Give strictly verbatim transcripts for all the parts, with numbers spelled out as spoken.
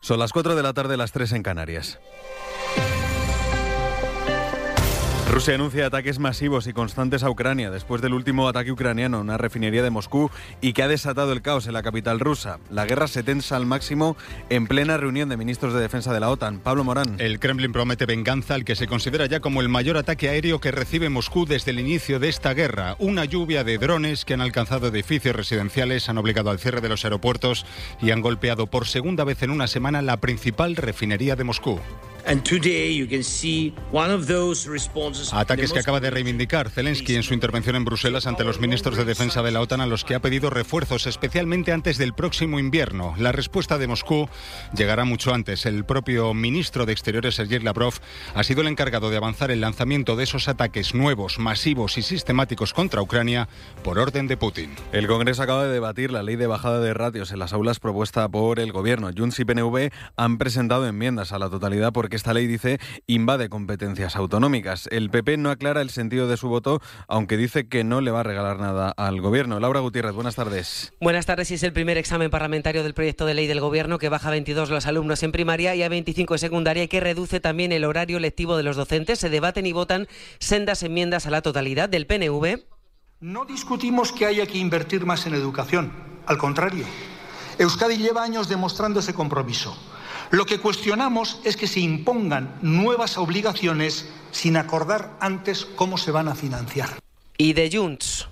Son las cuatro de la tarde, las tres en Canarias. Rusia anuncia ataques masivos y constantes a Ucrania después del último ataque ucraniano a una refinería de Moscú y que ha desatado el caos en la capital rusa. La guerra se tensa al máximo en plena reunión de ministros de defensa de la OTAN. Pablo Morán. El Kremlin promete venganza al que se considera ya como el mayor ataque aéreo que recibe Moscú desde el inicio de esta guerra. Una lluvia de drones que han alcanzado edificios residenciales, han obligado al cierre de los aeropuertos y han golpeado por segunda vez en una semana la principal refinería de Moscú. Ataques que acaba de reivindicar Zelensky en su intervención en Bruselas ante los ministros de defensa de la OTAN, a los que ha pedido refuerzos, especialmente antes del próximo invierno. La respuesta de Moscú llegará mucho antes. El propio ministro de Exteriores, Sergei Lavrov, ha sido el encargado de avanzar el lanzamiento de esos ataques nuevos, masivos y sistemáticos contra Ucrania por orden de Putin. El Congreso acaba de debatir la ley de bajada de ratios en las aulas propuesta por el Gobierno. Junts y P N V han presentado enmiendas a la totalidad porque esta ley, dice, invade competencias autonómicas. El P P no aclara el sentido de su voto, aunque dice que no le va a regalar nada al Gobierno. Laura Gutiérrez, buenas tardes. Buenas tardes. Es el primer examen parlamentario del proyecto de ley del Gobierno, que baja a veintidós los alumnos en primaria y a veinticinco en secundaria, y que reduce también el horario lectivo de los docentes. Se debaten y votan sendas enmiendas a la totalidad. Del P N V. No discutimos que haya que invertir más en educación. Al contrario, Euskadi lleva años demostrando ese compromiso. Lo que cuestionamos es que se impongan nuevas obligaciones sin acordar antes cómo se van a financiar. Y de Junts.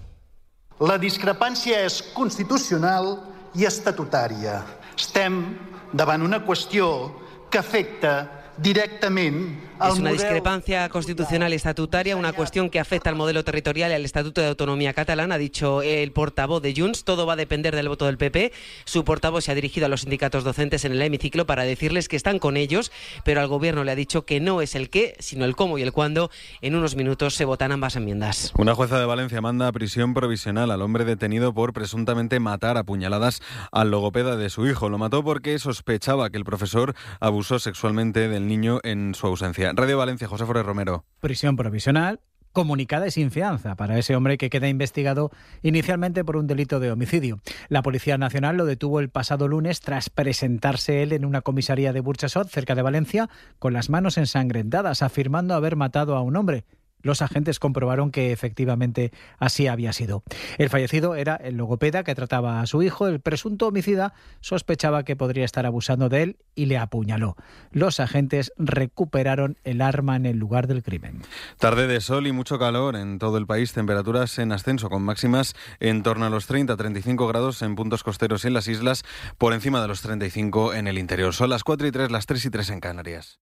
La discrepància és constitucional i estatutària. Estem davant una qüestió que afecta directamente al Es una modelo... discrepancia constitucional y estatutaria, una cuestión que afecta al modelo territorial y al Estatuto de Autonomía catalán, ha dicho el portavoz de Junts. Todo va a depender del voto del P P. Su portavoz se ha dirigido a los sindicatos docentes en el hemiciclo para decirles que están con ellos, pero al Gobierno le ha dicho que no es el qué, sino el cómo y el cuándo. En unos minutos se votan ambas enmiendas. Una jueza de Valencia manda a prisión provisional al hombre detenido por presuntamente matar a puñaladas al logopeda de su hijo. Lo mató porque sospechaba que el profesor abusó sexualmente del niño en su ausencia. Radio Valencia, José Forés Romero. Prisión provisional comunicada y sin fianza para ese hombre que queda investigado inicialmente por un delito de homicidio. La Policía Nacional lo detuvo el pasado lunes tras presentarse él en una comisaría de Burchasot, cerca de Valencia, con las manos ensangrentadas, afirmando haber matado a un hombre. Los agentes comprobaron que efectivamente así había sido. El fallecido era el logopeda que trataba a su hijo. El presunto homicida sospechaba que podría estar abusando de él y le apuñaló. Los agentes recuperaron el arma en el lugar del crimen. Tarde de sol y mucho calor en todo el país. Temperaturas en ascenso, con máximas en torno a los treinta a treinta y cinco grados en puntos costeros y en las islas, por encima de los treinta y cinco en el interior. Son las cuatro y tres, las tres y tres en Canarias.